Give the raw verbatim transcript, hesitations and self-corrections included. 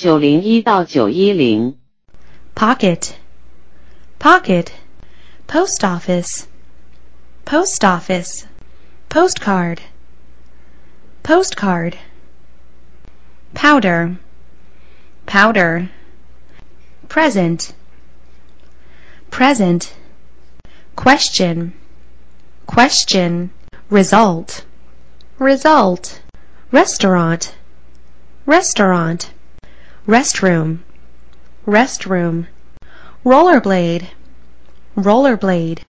九零一到九一零。 Pocket, pocket, post office, post office, postcard, postcard. Powder, powder. Present, present. Question, question. Result, result. Restaurant, restaurant. Restroom, restroom. Rollerblade, rollerblade.